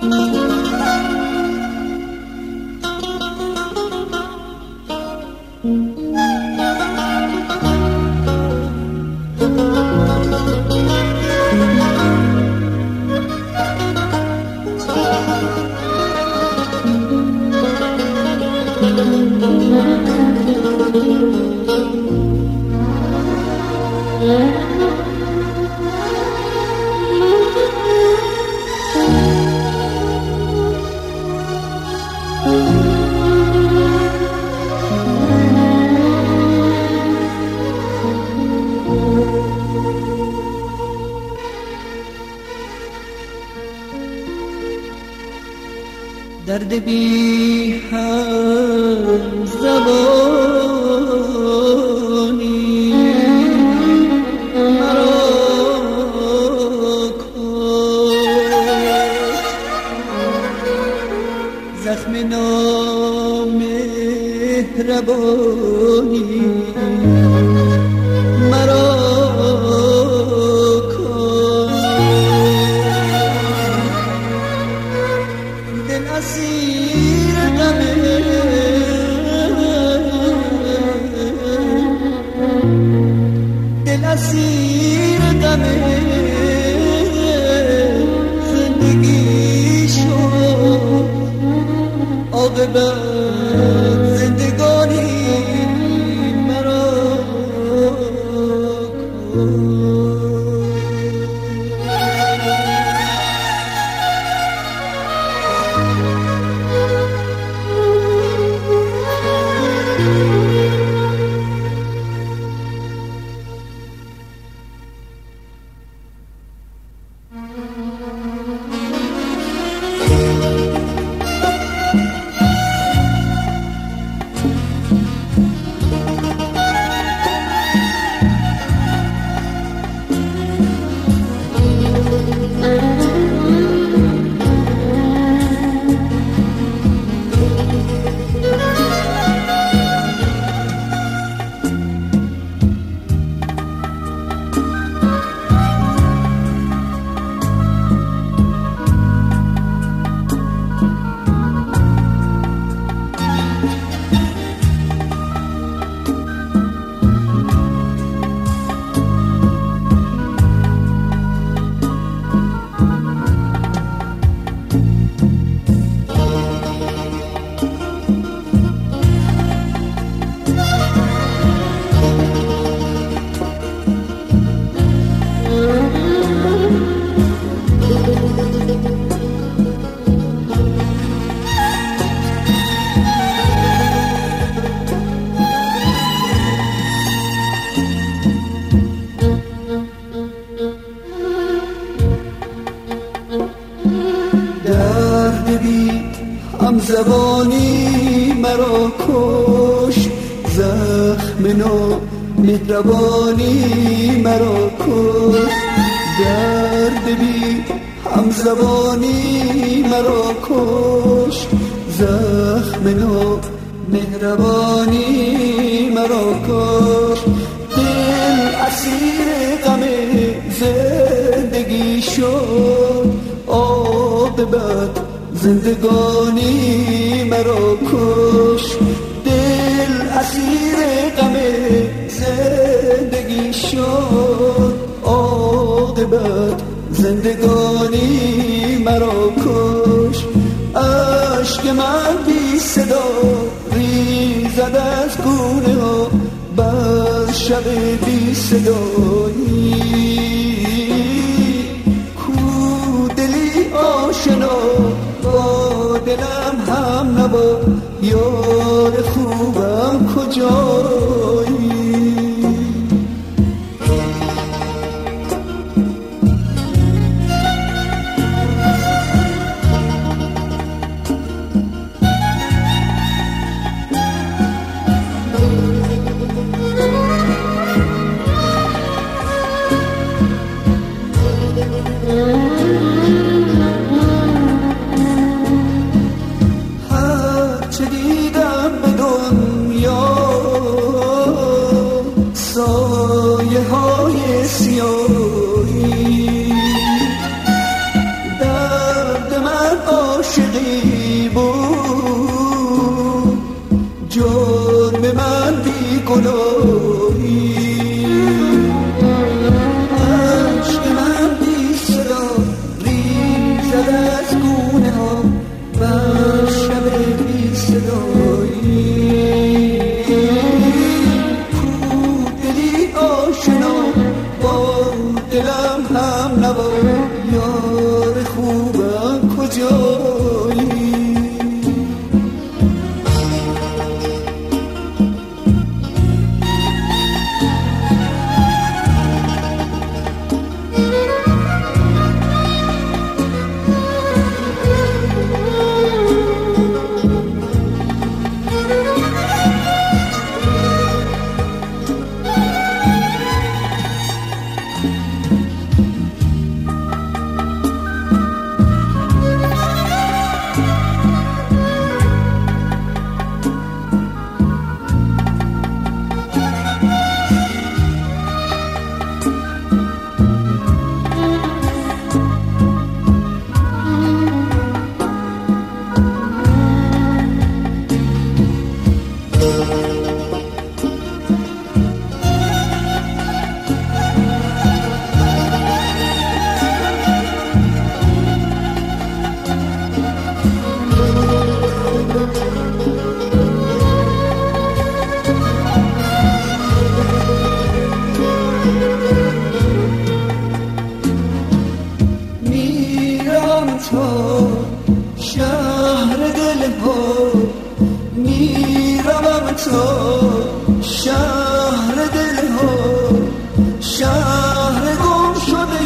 درد بی هم زبانی مرا کشت، زخم نامهربانی مرا اسیر غمه دل اسیر غمه زندگی شد عاقبت زندگانی مرا هم زبانی مرا کشت، زخم مهربانی مرا کشت، درد بی هم زبانی مرا کشت، زخم مهربانی مرا کشت، دل اسیر غم زندگی شد عاقبت زندگانی مرا کشت، دل اسیر غم زندگی شد عاقبت زندگانی مرا کشت، عشق من بی صدا ریزد از گونه ها بر شب بی صدایی، کو دلی آشنا با دلم هم نبا، یار خوبم کجایی؟ عاشقی بود، جرم من بی گناهی، عشق من بی صدا ریزد از گونه ها بر شب بی صدایی. کو دلی آشنا با دلم هم نوا، یار خوبم کجایی؟ شهر دل ها میروم تا شهر دل ها، شهر گم شده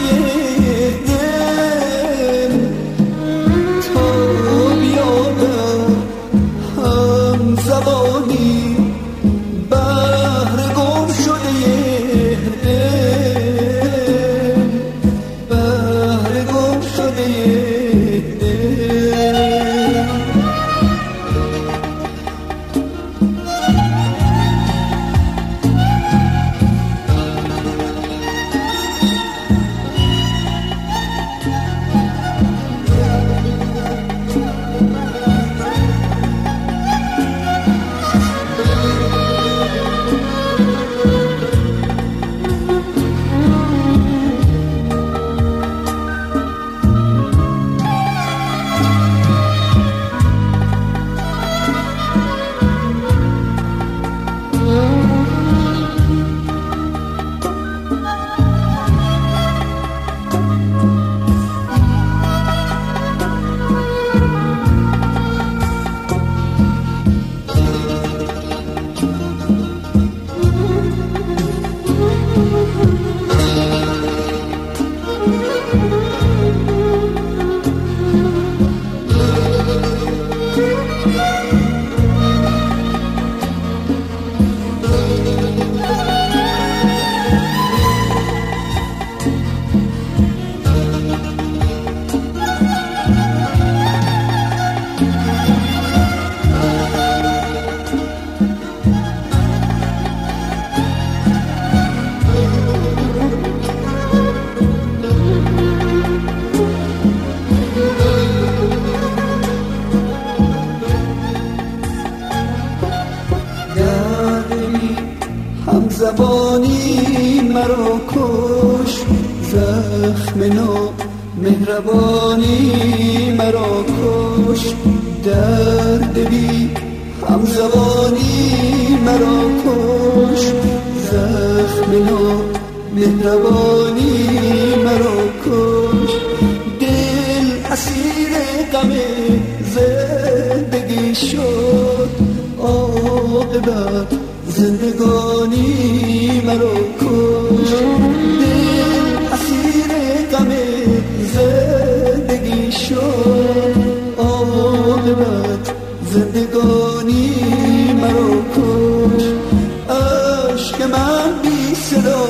دل، تا بیابم هم زبانی بحر گم شده دل، بحر گم شده زبانی مرا کش، زخم نو مهربانی مرا کش، درد بی هم زبانی مرا کش، زخم نو مهربانی مرا کش، دل اسیر غم زندگی شد، عاقبت زندگانی مرا کش، دل اسیر غم زندگی شد، عاقبت زندگانی مرا کش. عشق من بی صدا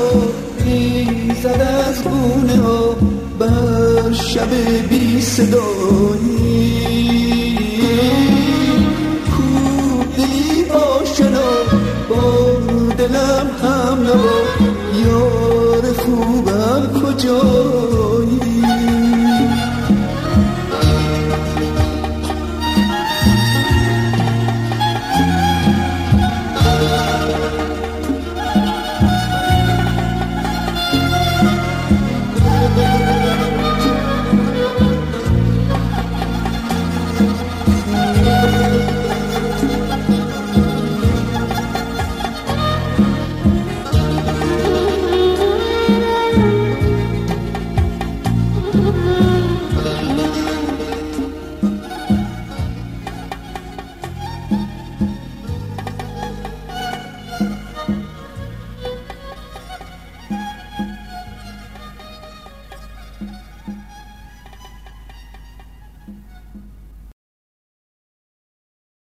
ریزد از گونه ها بر شب بی صدایی.